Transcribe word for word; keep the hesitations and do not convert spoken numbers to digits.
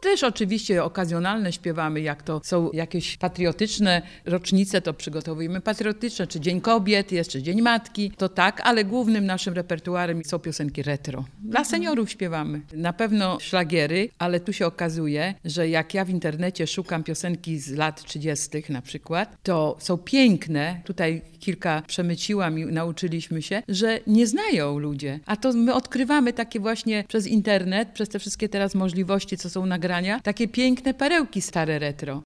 też oczywiście okazjonalne śpiewamy, jak to są jakieś patriotyczne rocznice, to przygotowujemy patriotyczne, czy Dzień Kobiet, jest, czy Dzień Matki, to tak, ale głównym naszym repertuarem są piosenki retro. Dla seniorów śpiewamy. Na pewno szlagiery, ale tu się okazuje, że jak ja w internecie szukam piosenki z lat trzydziestych na przykład, to są piękne, tutaj kilka przemyciłam i nauczyliśmy się, że nie znają ludzie. A to my odkrywamy takie właśnie przez internet, przez te wszystkie teraz możliwości, co są nagrania, takie piękne perełki stare retro.